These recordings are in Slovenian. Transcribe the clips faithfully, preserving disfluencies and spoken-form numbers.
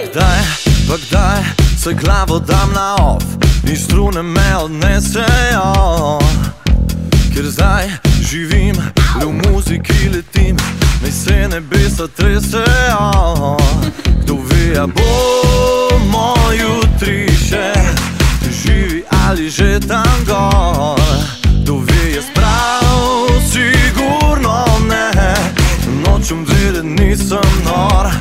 kdaj, pa kdaj se glavo dam na off in strune me odnesejo, ker zdaj živim, le v muziki letim, naj se nebesa tresejo. Kdo ve, a bomo jutri še živi ali že tam gor. Kdo ve, jaz prav sigurno ne, nočem vedeti, nisem nor.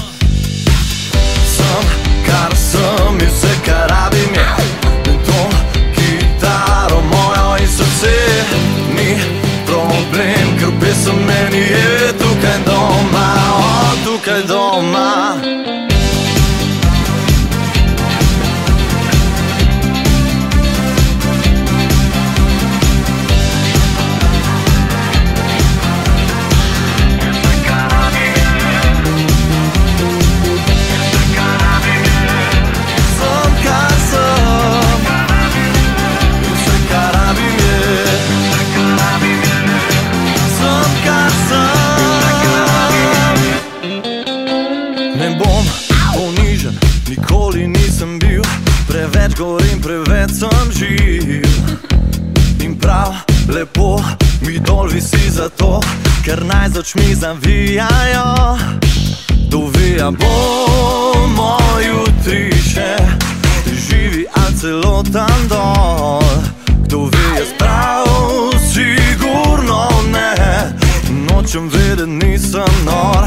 Sem, kar sem, in vse, kar rabim je to kitaro mojo in srce. Ni problem, ker pesem meni je tukaj doma, o, tukaj doma. Ne bom ponižen, nikoli nisem bil, preveč govorim, preveč sem živ. In prav lepo mi dol visi zato, ker naj z očmi zavijajo. Kdo ve, a bomo jutri še živi ali celo tam dol. Kdo ve, jaz prav sigurno ne, nočem vedeti, nisem nor.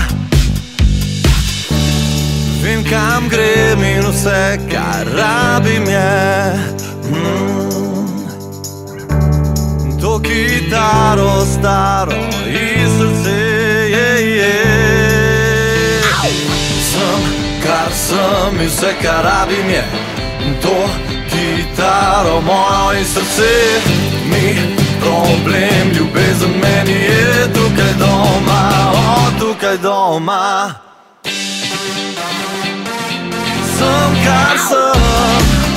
Vem, kam grem in vse, kar rabim je mm, to kitaro staro iz srce je, je. Sem, kar sem in vse, kar rabim je to kitaro mojo in srce. Ni problem, ljubezen meni je tukaj doma, o, tukaj doma. Sem, kar sem.